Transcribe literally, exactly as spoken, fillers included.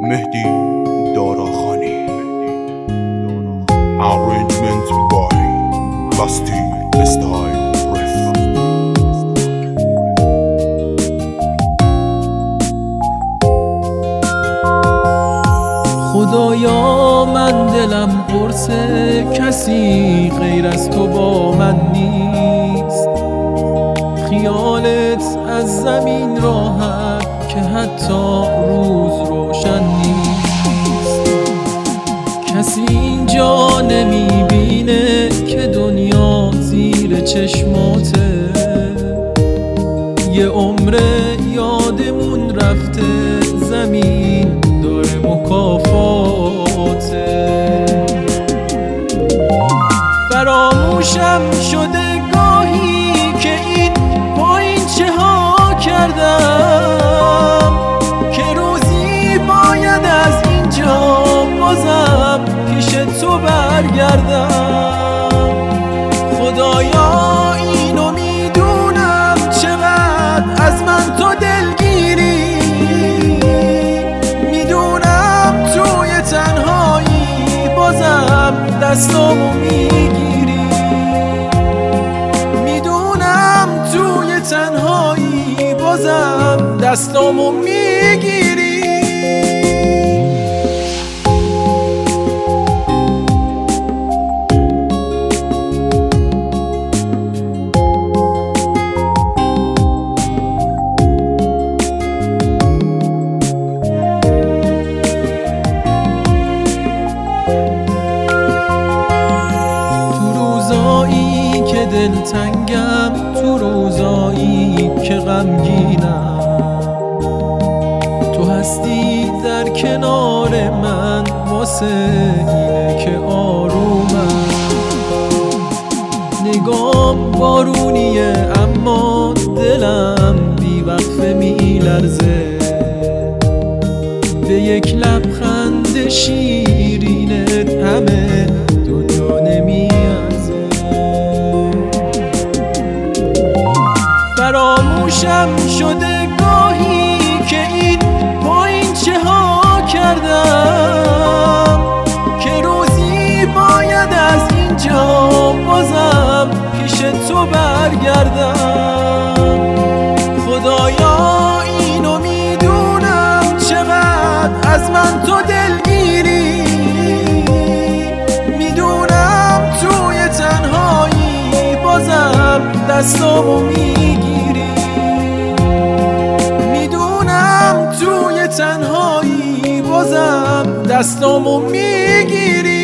مهدی داراخانی. Arrangement by Lasty Style Ref. خدایا من دلم قرصه، کسی غیر از تو با من نیست. خیالت از زمین راحت که حتی روز روشن نیست. کسی اینجا نمیبینه که دنیا زیر چشماته. یه عمر یادمون رفته، زمین داره مکافاته. فراموشم شده گاهی که این پایین چه ها کردم، که روزی باید از اینجا بازم پیش تو برگردم. خدایا اینو میدونم چقدر از من تو دلگیری، میدونم توی تنهایی بازم دستامو میگیری، میدونم توی تنهایی بازم دستامو میگیری. دلتنگم، تو روزایی که غمگینم، تو هستی در کنار من، واسه اینه که آرومم. نگام بارونیه اما دلم بی وقفه میلرزه. به یک لبخند شیرینت همه دنیا نمیارزه. فراموشم شده گاهی که این پایین چه ها کردم، که روزی باید از اینجا بازم پیش تو برگردم. خدایا اینو میدونم چقدر از من تو دلگیری، میدونم توی تنهایی بازم دستامو میگیری، میدونم توی تنهایی بازم دستامو میگیری.